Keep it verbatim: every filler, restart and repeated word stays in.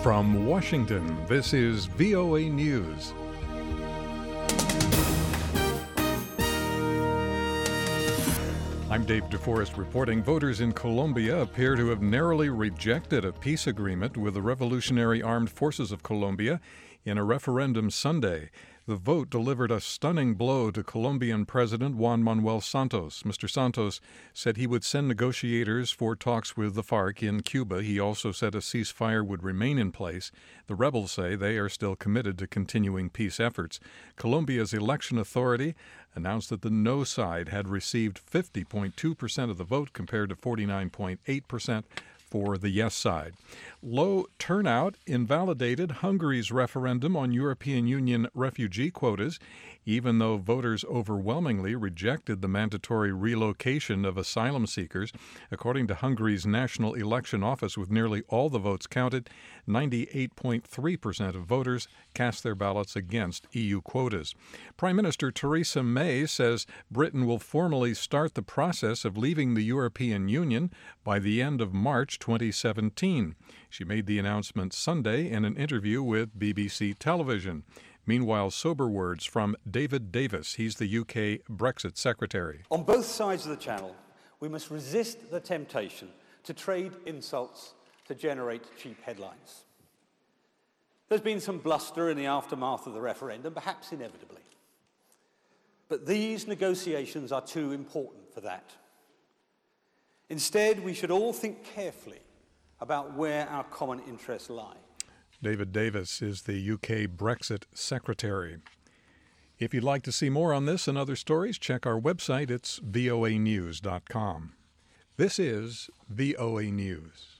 From Washington, this is V O A News. I'm Dave DeForest reporting voters in Colombia appear to have narrowly rejected a peace agreement with the Revolutionary Armed Forces of Colombia in a referendum Sunday. The vote delivered a stunning blow to Colombian President Juan Manuel Santos. Mister Santos said he would send negotiators for talks with the FARC in Cuba. He also said a ceasefire would remain in place. The rebels say they are still committed to continuing peace efforts. Colombia's election authority announced that the no side had received fifty point two percent of the vote compared to forty-nine point eight percent for the yes side. Low turnout invalidated Hungary's referendum on European Union refugee quotas, even though voters overwhelmingly rejected the mandatory relocation of asylum seekers. According to Hungary's National Election Office, with nearly all the votes counted, ninety-eight point three percent of voters cast their ballots against E U quotas. Prime Minister Theresa May says Britain will formally start the process of leaving the European Union by the end of March twenty seventeen. She made the announcement Sunday in an interview with B B C Television. Meanwhile, sober words from David Davis. He's the U K Brexit Secretary. On both sides of the Channel, we must resist the temptation to trade insults to generate cheap headlines. There's been some bluster in the aftermath of the referendum, perhaps inevitably. But these negotiations are too important for that. Instead, we should all think carefully about where our common interests lie. David Davis is the U K Brexit Secretary. If you'd like to see more on this and other stories, check our website. It's V O A news dot com. This is V O A News.